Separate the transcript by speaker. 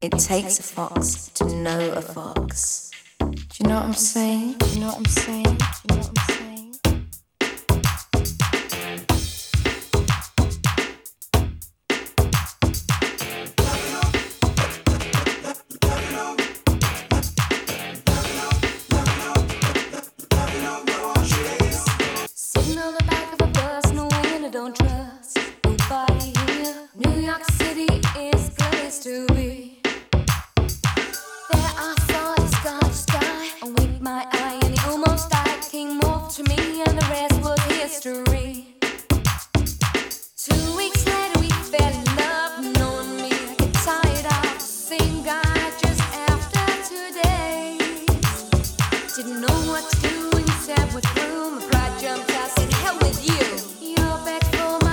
Speaker 1: It takes a fox to know a fox. Do you know what I'm saying? Do you know what I'm saying? Do you know what I'm saying?
Speaker 2: Sitting on the back of a bus, no one I don't trust. Nobody here. New York City is the place to be. There I saw this gorgeous guy. I winked my eye and he almost died. Came over to me and the rest was history. 2 weeks later we fell in love. Knowing me, I get tired of the same guy just after 2 days. Didn't know what to do and said with room. My pride jumped out, said hell with you. You're back for